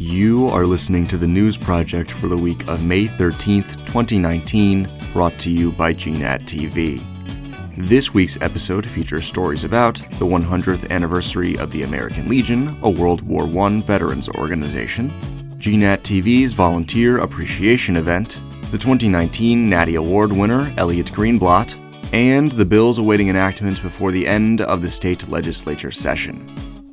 You are listening to the news project for the week of May 13th, 2019, brought to you by GNAT TV. This week's episode features stories about the 100th anniversary of the American Legion, a World War I veterans organization, GNAT TV's Volunteer Appreciation Event, the 2019 Natty Award winner Elliot Greenblatt, and the bills awaiting enactment before the end of the state legislature session.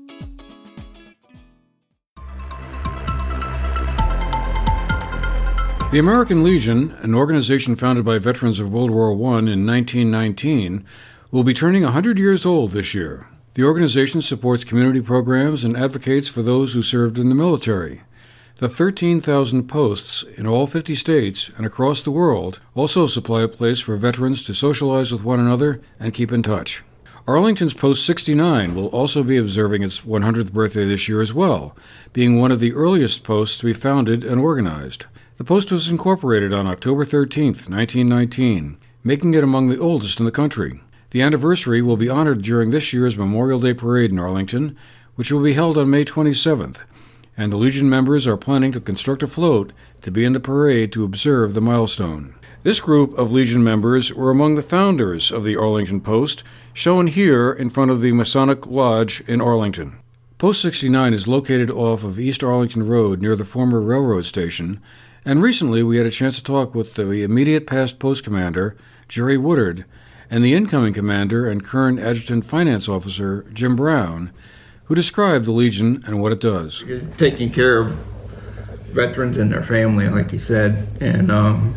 The American Legion, an organization founded by veterans of World War I in 1919, will be turning 100 years old this year. The organization supports community programs and advocates for those who served in the military. The 13,000 posts in all 50 states and across the world also supply a place for veterans to socialize with one another and keep in touch. Arlington's Post 69 will also be observing its 100th birthday this year as well, being one of the earliest posts to be founded and organized. The post was incorporated on October 13, 1919, making it among the oldest in the country. The anniversary will be honored during this year's Memorial Day Parade in Arlington, which will be held on May 27th, and the Legion members are planning to construct a float to be in the parade to observe the milestone. This group of Legion members were among the founders of the Arlington Post, shown here in front of the Masonic Lodge in Arlington. Post 69 is located off of East Arlington Road near the former railroad station, and recently we had a chance to talk with the immediate past post commander, Jerry Woodard, and the incoming commander and current adjutant finance officer, Jim Brown, who described the Legion and what it does. Taking care of veterans and their family, like you said, and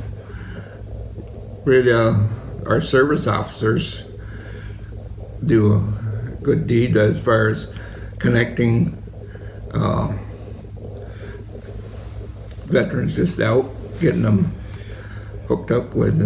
really our service officers do a good deed as far as connecting veterans just out, getting them hooked up with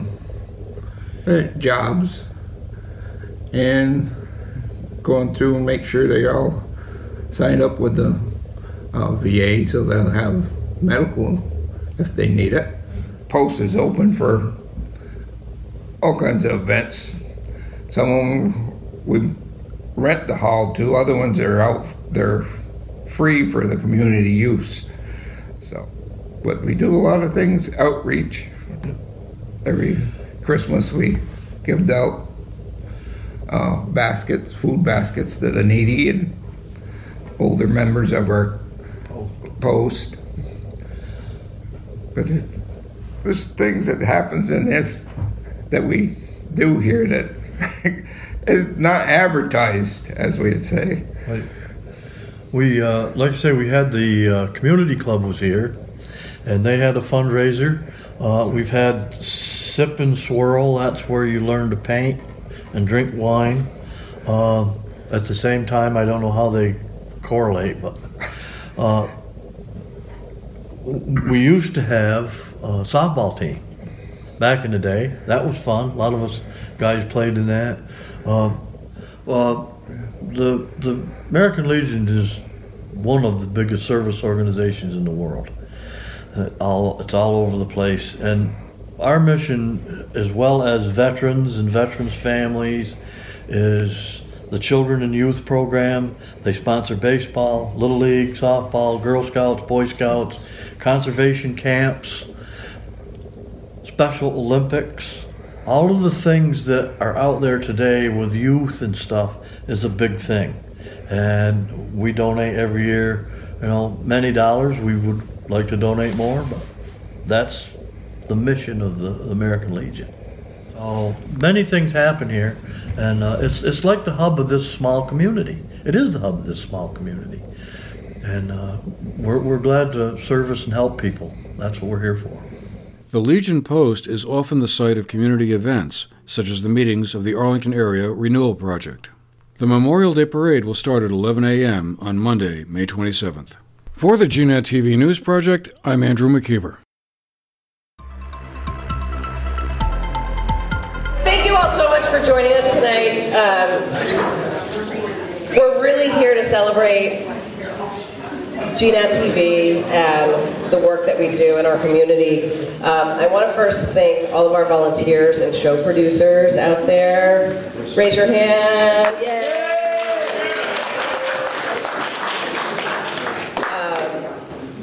jobs, and going through and make sure they all signed up with the VA so they'll have medical if they need it. Post is open for all kinds of events. Some of them we rent the hall to, other ones are out, they're free for the community use. So, but we do a lot of things, outreach. Every Christmas we give out baskets, food baskets to the needy and older members of our post. But there's things that happens in this that we do here that is not advertised, as we'd say. Right. We, like I say, we had the community club was here, and they had a fundraiser. We've had Sip and Swirl. That's where you learn to paint and drink wine. At the same time, I don't know how they correlate, but we used to have a softball team back in the day. That was fun. A lot of us guys played in that. The American Legion is one of the biggest service organizations in the world. It's all over the place, and our mission, as well as veterans and veterans' families, is the Children and Youth Program. They sponsor baseball, Little League, softball, Girl Scouts, Boy Scouts, conservation camps, Special Olympics. All of the things that are out there today with youth and stuff is a big thing. And we donate every year, many dollars. We would like to donate more, but that's the mission of the American Legion. So many things happen here, and it's like the hub of this small community. It is the hub of this small community. And we're glad to service and help people. That's what we're here for. The Legion Post is often the site of community events, such as the meetings of the Arlington Area Renewal Project. The Memorial Day Parade will start at 11 a.m. on Monday, May 27th. For the GNAT TV News Project, I'm Andrew McKeever. Thank you all so much for joining us tonight. We're really here to celebrate GNAT TV and the work that we do in our community. I want to first thank all of our volunteers and show producers out there. Raise your hand. Yay!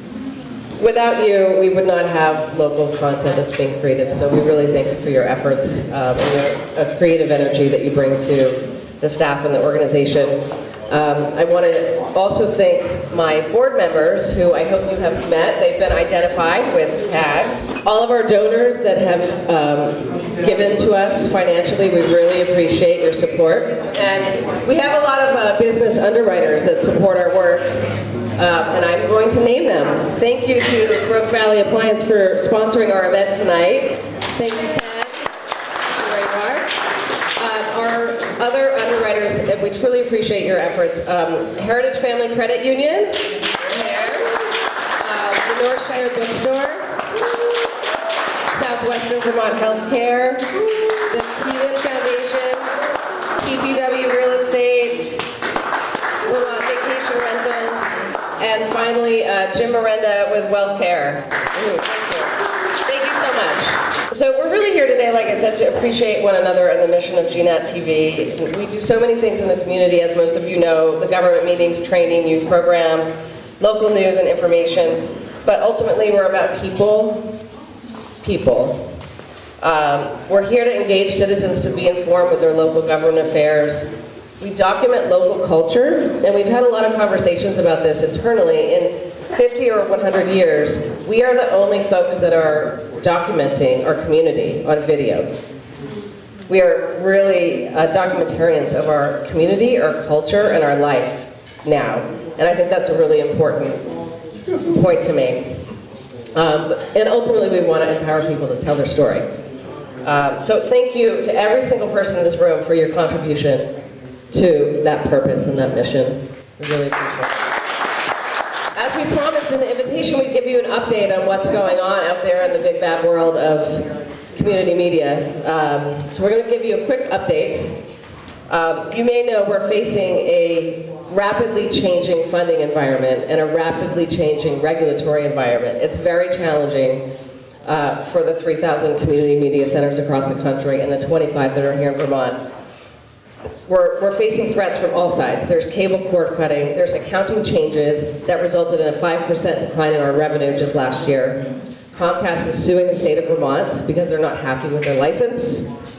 Without you, we would not have local content that's being created. So we really thank you for your efforts and your creative energy that you bring to the staff and the organization. I want to also thank my board members, who I hope you have met. They've been identified with tags. All of our donors that have given to us financially, we really appreciate your support. And we have a lot of business underwriters that support our work, and I'm going to name them. Thank you to Brook Valley Appliance for sponsoring our event tonight. Thank you, Ken. Our other underwriters, we truly appreciate your efforts. Heritage Family Credit Union, the Northshire Bookstore, Southwestern Vermont Healthcare, the Keelan Foundation, TPW Real Estate, Vermont Vacation Rentals, and finally Jim Miranda with Wealth Care. Thank you. Thank you so much. So we're really here today, like I said, to appreciate one another and the mission of GNAT TV. We do so many things in the community, as most of you know, the government meetings, training, youth programs, local news and information, but ultimately we're about people. We're here to engage citizens to be informed with their local government affairs. We document local culture, and we've had a lot of conversations about this internally. In 50 or 100 years, we are the only folks that are documenting our community on video. We are really documentarians of our community, our culture, and our life now. And I think that's a really important point to make. And ultimately, we want to empower people to tell their story. So thank you to every single person in this room for your contribution to that purpose and that mission. We really appreciate it. As we promised in the invitation, we'd give you an update on what's going on out there in the big bad world of community media. So we're going to give you a quick update. You may know we're facing a rapidly changing funding environment and a rapidly changing regulatory environment. It's very challenging for the 3,000 community media centers across the country and the 25 that are here in Vermont. We're facing threats from all sides. There's cable cord cutting, there's accounting changes that resulted in a 5% decline in our revenue just last year. Comcast is suing the state of Vermont because they're not happy with their license.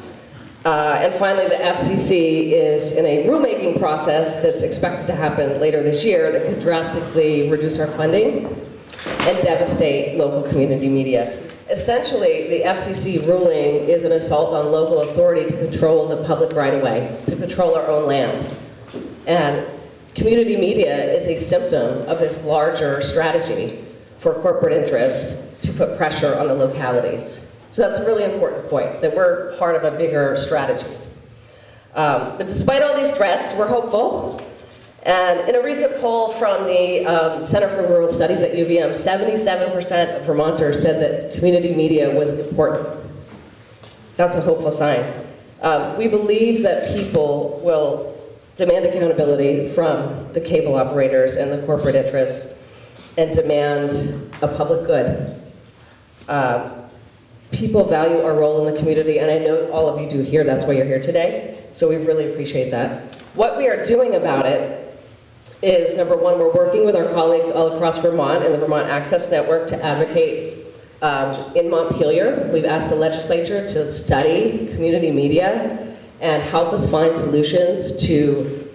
And finally, the FCC is in a rulemaking process that's expected to happen later this year that could drastically reduce our funding and devastate local community media. Essentially, the FCC ruling is an assault on local authority to control the public right-of-way, to control our own land. And community media is a symptom of this larger strategy for corporate interest to put pressure on the localities. So that's a really important point, that we're part of a bigger strategy. But despite all these threats, we're hopeful. And in a recent poll from the Center for Rural Studies at UVM, 77% of Vermonters said that community media was important. That's a hopeful sign. We believe that people will demand accountability from the cable operators and the corporate interests and demand a public good. People value our role in the community, and I know all of you do here, that's why you're here today, so we really appreciate that. What we are doing about it is, number one, we're working with our colleagues all across Vermont and the Vermont Access Network to advocate in Montpelier. We've asked the legislature to study community media and help us find solutions to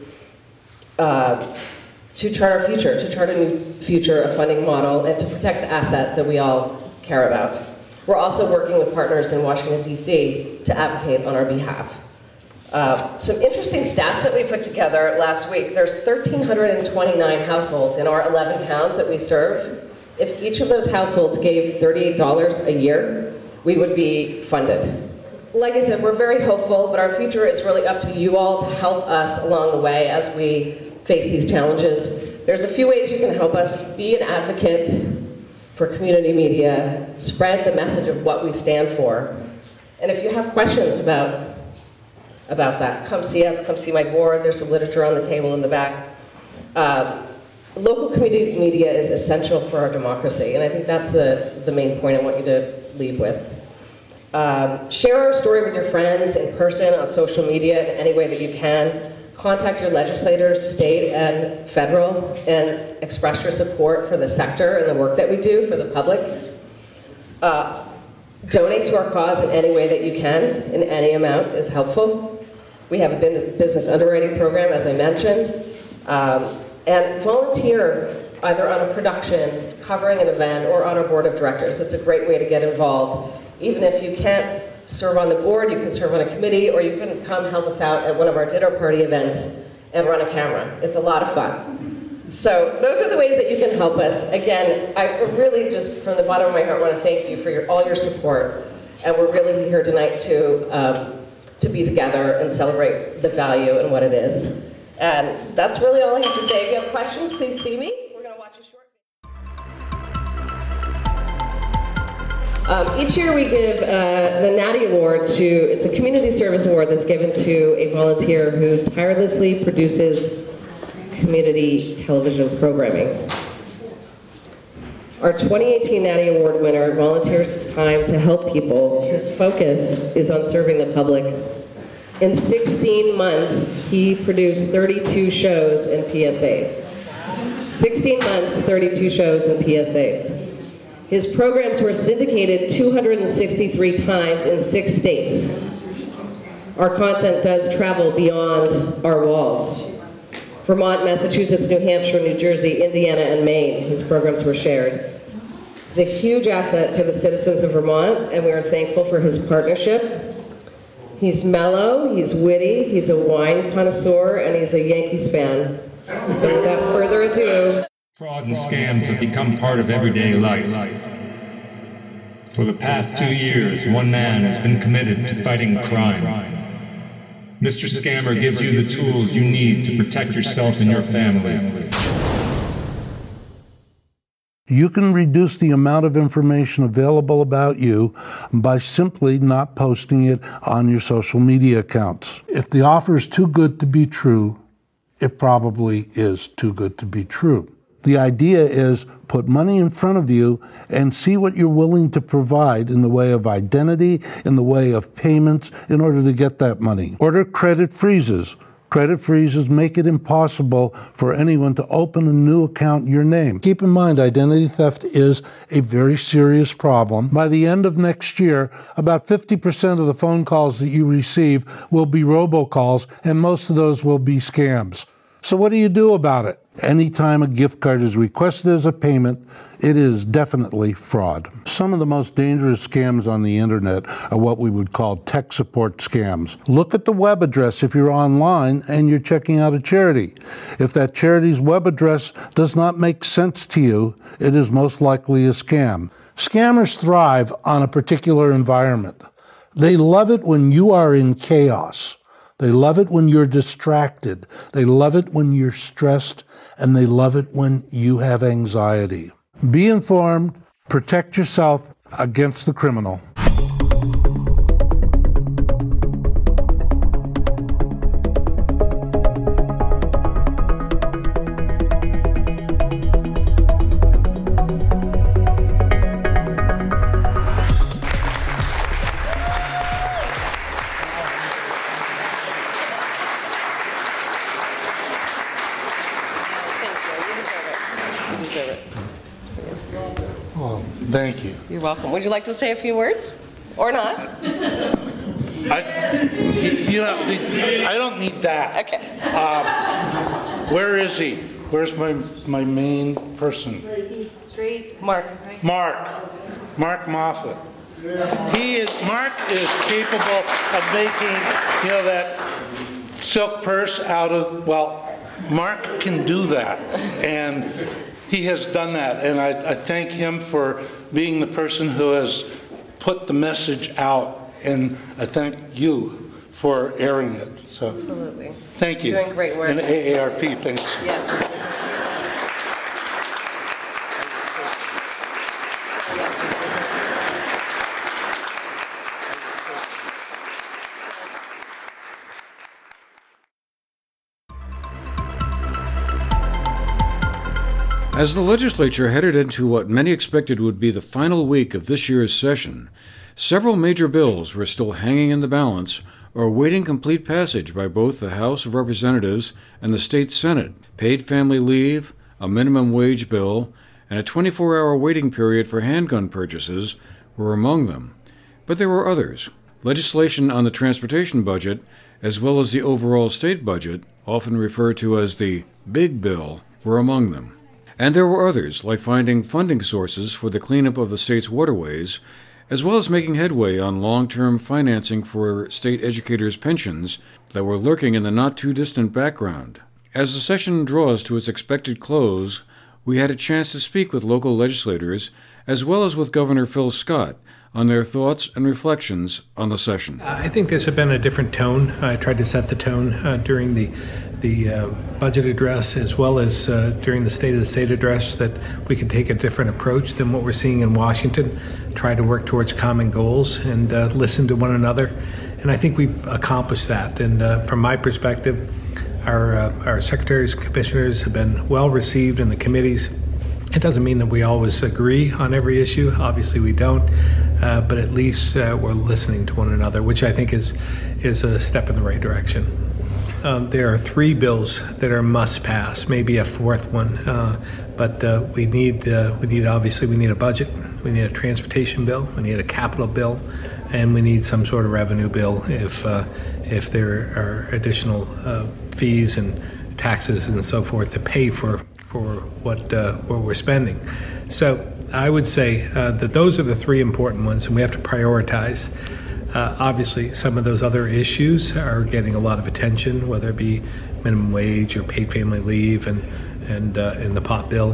chart our future, to chart a new future, a funding model, and to protect the asset that we all care about. We're also working with partners in Washington, D.C. to advocate on our behalf. Some interesting stats that we put together last week. There's 1,329 households in our 11 towns that we serve. If each of those households gave $38 a year, we would be funded. Like I said, we're very hopeful, but our future is really up to you all to help us along the way as we face these challenges. There's a few ways you can help us. Be an advocate for community media. Spread the message of what we stand for. And if you have questions about that, come see us, come see my board. There's some literature on the table in the back. Local community media is essential for our democracy, and I think that's the main point I want you to leave with. Share our story with your friends in person, on social media, in any way that you can. contact your legislators, state and federal, and express your support for the sector and the work that we do for the public. Donate to our cause in any way that you can, in any amount is helpful. We have a business underwriting program, as I mentioned, and volunteer either on a production, covering an event, or on our board of directors. It's a great way to get involved. Even if you can't serve on the board, you can serve on a committee, or you can come help us out at one of our dinner party events and run a camera. It's a lot of fun. So those are the ways that you can help us. Again, I really just from the bottom of my heart want to thank you for all your support. And we're really here tonight to be together and celebrate the value and what it is. And that's really all I have to say. If you have questions, please see me. We're going to watch a short video. Each year we give the Natty Award it's a community service award that's given to a volunteer who tirelessly produces community television programming. Our 2018 Natty Award winner volunteers his time to help people. His focus is on serving the public. In 16 months, he produced 32 shows and PSAs. 16 months, 32 shows and PSAs. His programs were syndicated 263 times in 6 states. Our content does travel beyond our walls. Vermont, Massachusetts, New Hampshire, New Jersey, Indiana, and Maine, his programs were shared. He's a huge asset to the citizens of Vermont, and we are thankful for his partnership. He's mellow, he's witty, he's a wine connoisseur, and he's a Yankees fan. So without further ado... Fraud and scams have become part of everyday life. For the past 2 years, one man has been committed to fighting crime. Mr. Scammer gives you the tools you need to protect yourself and your family. You can reduce the amount of information available about you by simply not posting it on your social media accounts. If the offer is too good to be true, it probably is too good to be true. The idea is put money in front of you and see what you're willing to provide in the way of identity, in the way of payments, in order to get that money. Order credit freezes. Credit freezes make it impossible for anyone to open a new account in your name. Keep in mind, identity theft is a very serious problem. By the end of next year, about 50% of the phone calls that you receive will be robocalls, and most of those will be scams. So what do you do about it? Anytime a gift card is requested as a payment, it is definitely fraud. Some of the most dangerous scams on the internet are what we would call tech support scams. Look at the web address if you're online and you're checking out a charity. If that charity's web address does not make sense to you, it is most likely a scam. Scammers thrive on a particular environment. They love it when you are in chaos. They love it when you're distracted. They love it when you're stressed, and they love it when you have anxiety. Be informed, protect yourself against the criminal. Thank you. You're welcome. Would you like to say a few words? Or not? I don't need that. Okay. Where is he? Where's my main person? He's straight. Mark. Mark Moffat. Mark is capable of making, that silk purse out of, Mark can do that. And he has done that. And I thank him for being the person who has put the message out. And I thank you for airing it. So, absolutely. Thank you. You're doing great work. And AARP, thanks. Yeah. As the legislature headed into what many expected would be the final week of this year's session, several major bills were still hanging in the balance are awaiting complete passage by both the House of Representatives and the state Senate. Paid family leave, a minimum wage bill, and a 24-hour waiting period for handgun purchases were among them. But there were others. Legislation on the transportation budget, as well as the overall state budget, often referred to as the Big Bill, were among them. And there were others, like finding funding sources for the cleanup of the state's waterways, as well as making headway on long-term financing for state educators' pensions that were lurking in the not-too-distant background. As the session draws to its expected close, we had a chance to speak with local legislators, as well as with Governor Phil Scott, on their thoughts and reflections on the session. I think there's been a different tone. I tried to set the tone during the budget address, as well as during the State of the State address, that we could take a different approach than what we're seeing in Washington, try to work towards common goals and listen to one another. And I think we've accomplished that. And from my perspective, our secretaries, commissioners have been well received in the committees. It doesn't mean that we always agree on every issue. Obviously we don't, but at least we're listening to one another, which I think is a step in the right direction. There are 3 bills that are must pass, maybe a 4th one, but we need a budget, we need a transportation bill, we need a capital bill, and we need some sort of revenue bill if there are additional fees and taxes and so forth to pay for what we're spending. So I would say that those are the 3 important ones, and we have to prioritize. Obviously, some of those other issues are getting a lot of attention, whether it be minimum wage or paid family leave and in the POP bill.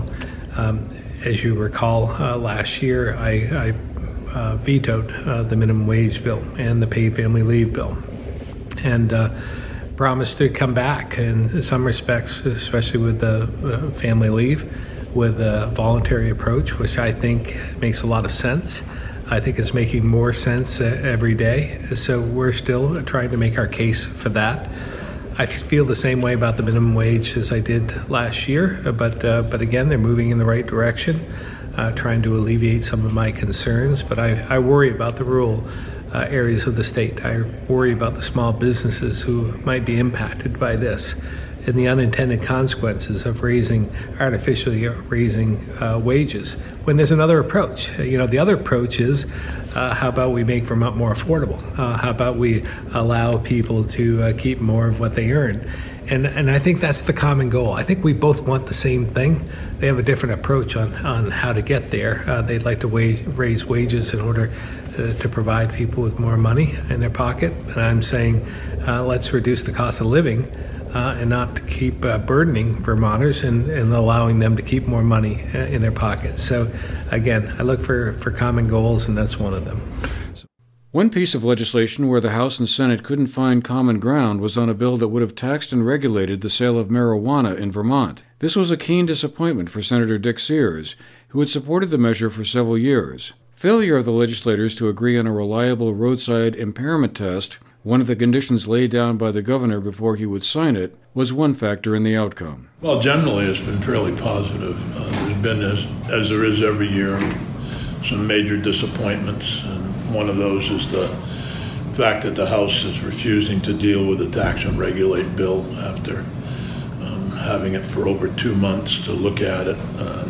As you recall, last year I vetoed the minimum wage bill and the paid family leave bill, and promised to come back in some respects, especially with the family leave, with a voluntary approach, which I think makes a lot of sense. I think it's making more sense every day. So we're still trying to make our case for that. I feel the same way about the minimum wage as I did last year, but again, they're moving in the right direction, trying to alleviate some of my concerns. But I worry about the rural areas of the state. I worry about the small businesses who might be impacted by this and the unintended consequences of artificially raising wages when there's another approach. The other approach is how about we make Vermont more affordable? How about we allow people to keep more of what they earn? And I think that's the common goal. I think we both want the same thing. They have a different approach on how to get there. They'd like to raise wages in order to provide people with more money in their pocket. And I'm saying let's reduce the cost of living and not keep burdening Vermonters and allowing them to keep more money in their pockets. So again, I look for common goals, and that's one of them. One piece of legislation where the House and Senate couldn't find common ground was on a bill that would have taxed and regulated the sale of marijuana in Vermont. This was a keen disappointment for Senator Dick Sears, who had supported the measure for several years. Failure of the legislators to agree on a reliable roadside impairment test, one of the conditions laid down by the governor before he would sign it, was one factor in the outcome. Well, generally it's been fairly positive. There's been, as there is every year, some major disappointments, and one of those is the fact that the House is refusing to deal with the tax and regulate bill after having it for over 2 months to look at it.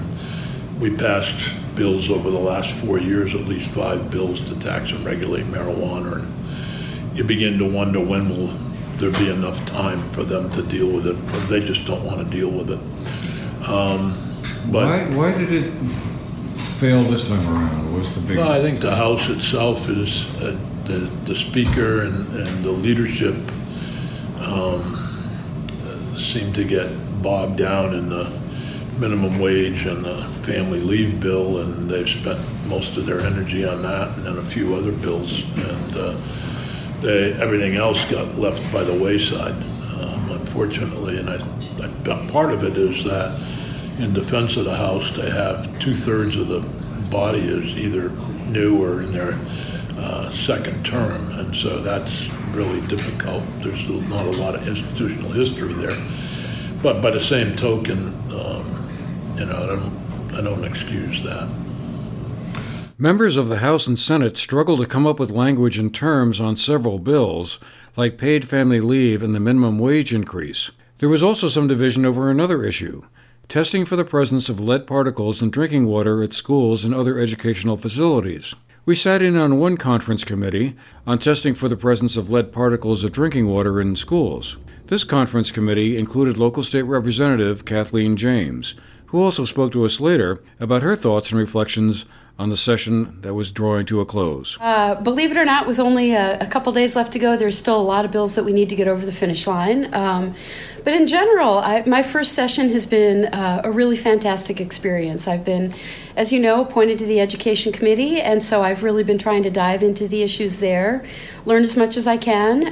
We passed bills over the last 4 years, at least 5 bills to tax and regulate marijuana, and you begin to wonder when will there be enough time for them to deal with it, or they just don't want to deal with it. Why did it fail this time around? What's the big... Well, I think the House itself is, the Speaker and the leadership seem to get bogged down in the minimum wage and the family leave bill, and they've spent most of their energy on that and then a few other bills, and everything else got left by the wayside, unfortunately. And I part of it is that in defense of the House, they have 2/3 of the body is either new or in their second term, and so that's really difficult. There's not a lot of institutional history there. But by the same token, I don't excuse that. Members of the House and Senate struggled to come up with language and terms on several bills, like paid family leave and the minimum wage increase. There was also some division over another issue, testing for the presence of lead particles in drinking water at schools and other educational facilities. We sat in on one conference committee on testing for the presence of lead particles of drinking water in schools. This conference committee included local state representative Kathleen James, who also spoke to us later about her thoughts and reflections on the session that was drawing to a close. Believe it or not, with only a couple days left to go, there's still a lot of bills that we need to get over the finish line. But in general, my first session has been a really fantastic experience. I've been, as you know, appointed to the Education Committee, and so I've really been trying to dive into the issues there, learn as much as I can.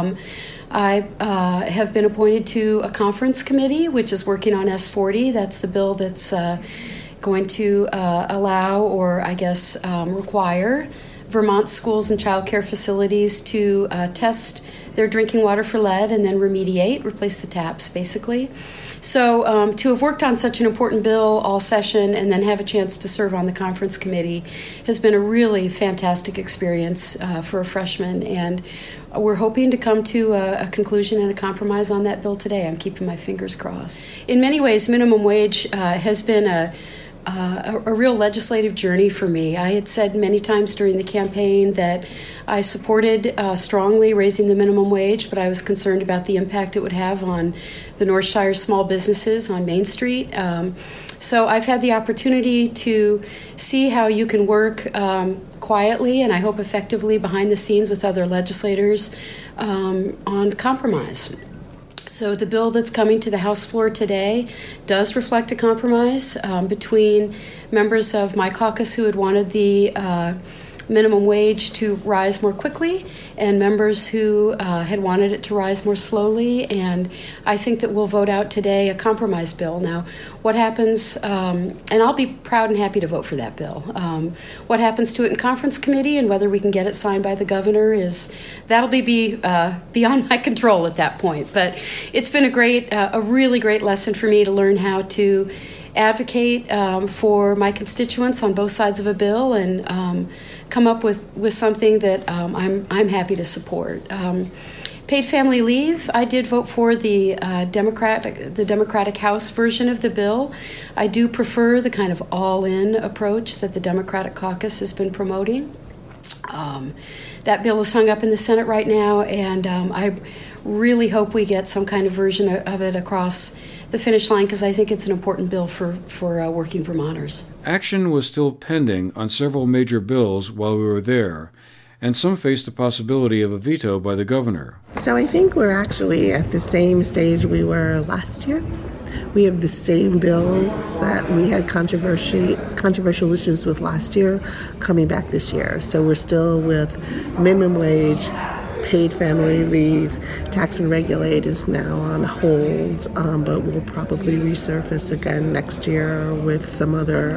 I have been appointed to a conference committee, which is working on S40. That's the bill that's going to allow, or I guess require, Vermont schools and child care facilities to test their drinking water for lead and then remediate, replace the taps, basically. So to have worked on such an important bill all session and then have a chance to serve on the conference committee has been a really fantastic experience for a freshman, and we're hoping to come to a conclusion and a compromise on that bill today. I'm keeping my fingers crossed. In many ways, minimum wage has been a real legislative journey for me. I had said many times during the campaign that I supported strongly raising the minimum wage, but I was concerned about the impact it would have on the North Shire small businesses on Main Street. So I've had the opportunity to see how you can work quietly and I hope effectively behind the scenes with other legislators on compromise. So the bill that's coming to the House floor today does reflect a compromise between members of my caucus who had wanted the minimum wage to rise more quickly and members who had wanted it to rise more slowly. And I think that we'll vote out today a compromise bill. Now, what happens, and I'll be proud and happy to vote for that bill. What happens to it in conference committee and whether we can get it signed by the governor that'll be beyond my control at that point. But it's been a really great lesson for me to learn how to advocate for my constituents on both sides of a bill and come up with something that I'm happy to support. Paid family leave, I did vote for the Democratic House version of the bill. I do prefer the kind of all-in approach that the Democratic caucus has been promoting. That bill is hung up in the Senate right now, and I really hope we get some kind of version of it across the finish line because I think it's an important bill for working Vermonters. Action was still pending on several major bills while we were there, and some faced the possibility of a veto by the governor. So I think we're actually at the same stage we were last year. We have the same bills that we had controversial issues with last year coming back this year. So we're still with minimum wage, paid family leave, tax and regulate is now on hold, but will probably resurface again next year with some other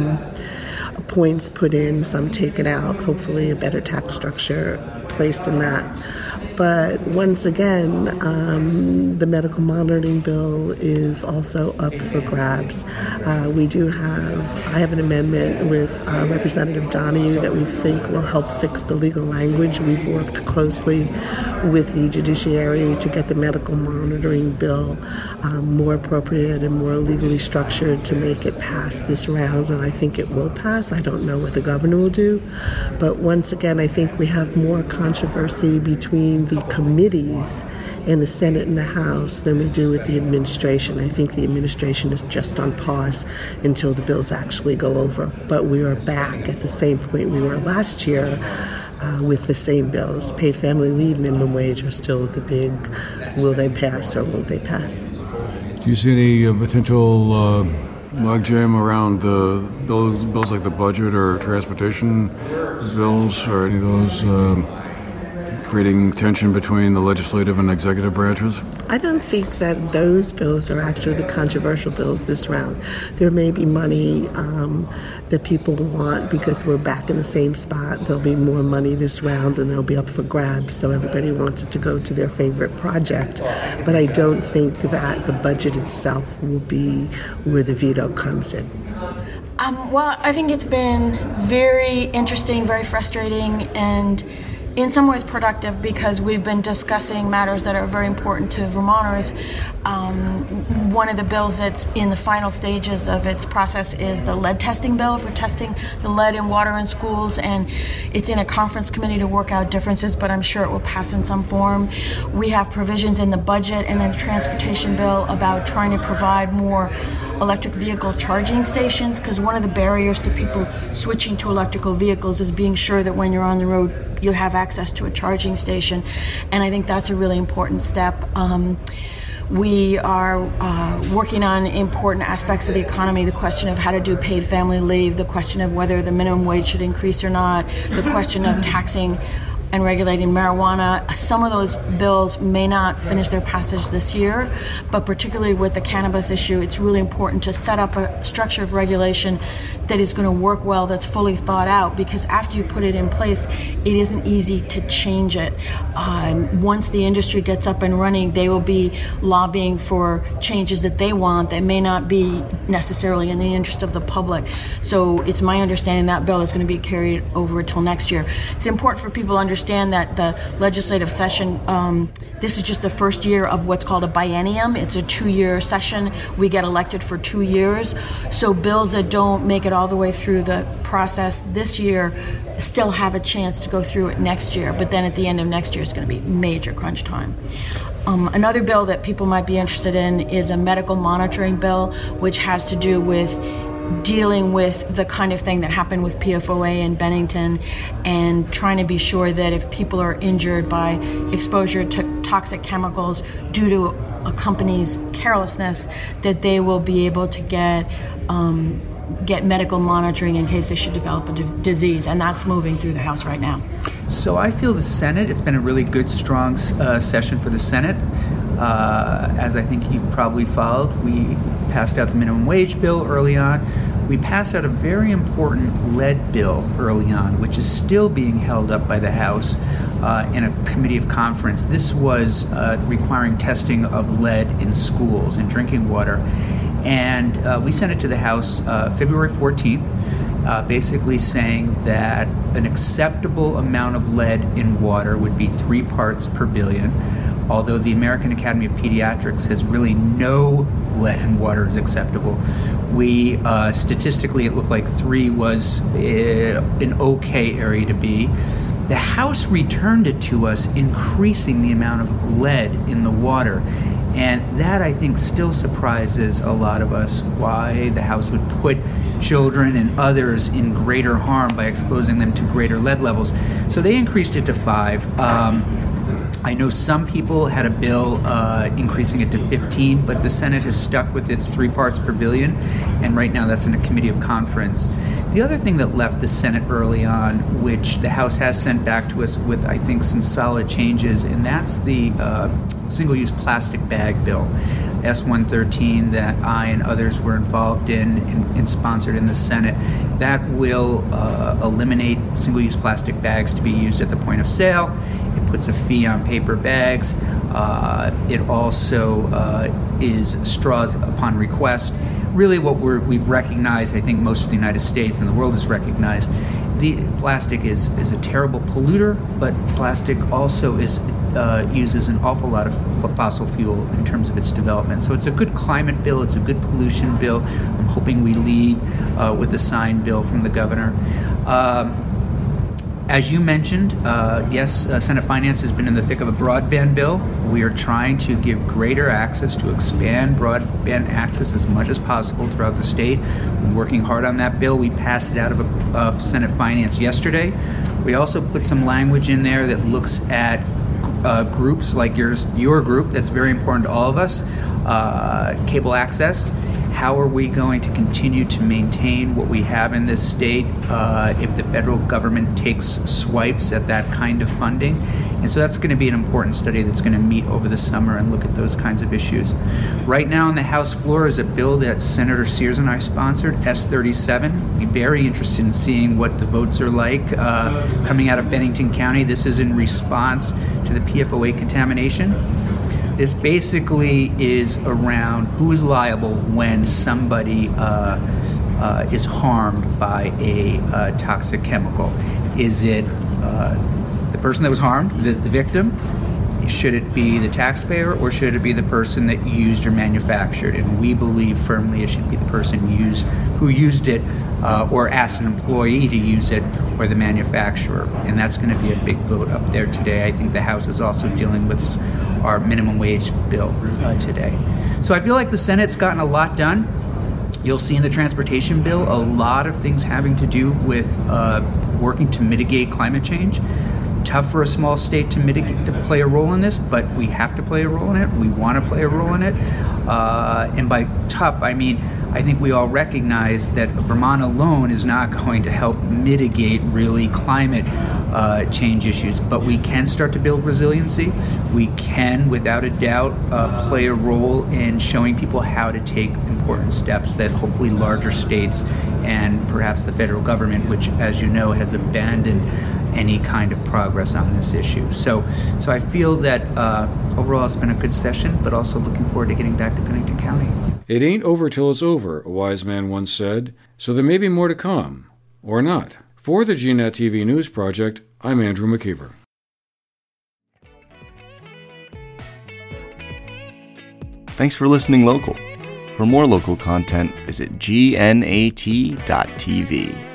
points put in, some taken out, hopefully a better tax structure placed in that. But once again, the medical monitoring bill is also up for grabs. I have an amendment with Representative Donahue that we think will help fix the legal language. We've worked closely with the judiciary to get the medical monitoring bill more appropriate and more legally structured to make it pass this round, and I think it will pass. I don't know what the governor will do, but once again, I think we have more controversy between the committees in the Senate and the House than we do with the administration. I think the administration is just on pause until the bills actually go over, but we are back at the same point we were last year with the same bills. Paid family leave, minimum wage are still the big, will they pass or won't they pass? Do you see any potential logjam around bills like the budget or transportation bills or any of those creating tension between the legislative and executive branches? I don't think that those bills are actually the controversial bills this round. There may be money that people want because we're back in the same spot. There'll be more money this round and they'll be up for grabs, so everybody wants it to go to their favorite project. But I don't think that the budget itself will be where the veto comes in. Well, I think it's been very interesting, very frustrating, and in some ways productive because we've been discussing matters that are very important to Vermonters. One of the bills that's in the final stages of its process is the lead testing bill for testing the lead in water in schools, and it's in a conference committee to work out differences, but I'm sure it will pass in some form. We have provisions in the budget and the transportation bill about trying to provide more electric vehicle charging stations, because one of the barriers to people switching to electrical vehicles is being sure that when you're on the road you'll have access to a charging station, and I think that's a really important step. We are working on important aspects of the economy, the question of how to do paid family leave, the question of whether the minimum wage should increase or not, the question of taxing and regulating marijuana. Some of those bills may not finish their passage this year, but particularly with the cannabis issue, it's really important to set up a structure of regulation that is going to work well, that's fully thought out, because after you put it in place, it isn't easy to change it. Once the industry gets up and running, they will be lobbying for changes that they want that may not be necessarily in the interest of the public. So it's my understanding that bill is going to be carried over until next year. It's important for people to understand that the legislative session, this is just the first year of what's called a biennium. It's a 2-year session. We get elected for 2 years. So bills that don't make it all the way through the process this year still have a chance to go through it next year, but then at the end of next year is going to be major crunch time. Another bill that people might be interested in is a medical monitoring bill, which has to do with dealing with the kind of thing that happened with PFOA in Bennington and trying to be sure that if people are injured by exposure to toxic chemicals due to a company's carelessness, that they will be able to get medical monitoring in case they should develop a disease, and that's moving through the House right now. So I feel the Senate, it's been a really good, strong session for the Senate. As I think you've probably followed, we passed out the minimum wage bill early on. We passed out a very important lead bill early on, which is still being held up by the House in a committee of conference. This was requiring testing of lead in schools and drinking water. And we sent it to the House February 14th, basically saying that an acceptable amount of lead in water would be 3 parts per billion, although the American Academy of Pediatrics says really no lead in water is acceptable. We, statistically, it looked like 3 was an okay area to be. The House returned it to us, increasing the amount of lead in the water. And that, I think, still surprises a lot of us, why the House would put children and others in greater harm by exposing them to greater lead levels. So they increased it to 5. I know some people had a bill increasing it to 15, but the Senate has stuck with its 3 parts per billion, and right now that's in a committee of conference. The other thing that left the Senate early on, which the House has sent back to us with, I think, some solid changes, and that's the single-use plastic bag bill, S-113, that I and others were involved in and sponsored in the Senate. That will eliminate single-use plastic bags to be used at the point of sale. It puts a fee on paper bags. It also is straws upon request. Really what we've recognized, I think most of the United States and the world has recognized, the plastic is a terrible polluter, but plastic also uses an awful lot of fossil fuel in terms of its development. So it's a good climate bill, it's a good pollution bill. I'm hoping we lead with the signed bill from the governor. As you mentioned, yes, Senate Finance has been in the thick of a broadband bill. We are trying to give greater access, to expand broadband access as much as possible throughout the state. We're working hard on that bill. We passed it out of Senate Finance yesterday. We also put some language in there that looks at groups like your group, that's very important to all of us, cable access. How are we going to continue to maintain what we have in this state if the federal government takes swipes at that kind of funding? And so that's going to be an important study that's going to meet over the summer and look at those kinds of issues. Right now on the House floor is a bill that Senator Sears and I sponsored, S-37. Be very interested in seeing what the votes are like coming out of Bennington County. This is in response to the PFOA contamination. This basically is around who is liable when somebody is harmed by a toxic chemical. Is it the person that was harmed, the victim? Should it be the taxpayer, or should it be the person that used or manufactured? And we believe firmly it should be the person who used it or asked an employee to use it, or the manufacturer. And that's going to be a big vote up there today. I think the House is also dealing with our minimum wage bill today. So I feel like the Senate's gotten a lot done. You'll see in the transportation bill a lot of things having to do with working to mitigate climate change. Tough for a small state to play a role in this, but we have to play a role in it. We want to play a role in it. And by tough, I mean, I think we all recognize that Vermont alone is not going to help mitigate really climate change issues, but we can start to build resiliency. We can, without a doubt, play a role in showing people how to take important steps that hopefully larger states and perhaps the federal government, which, as you know, has abandoned any kind of progress on this issue. So I feel that overall it's been a good session, but also looking forward to getting back to Pennington County. It ain't over till it's over, a wise man once said, so there may be more to come, or not. For the GNAT TV News Project, I'm Andrew McKeever. Thanks for listening local. For more local content, visit gnat.tv.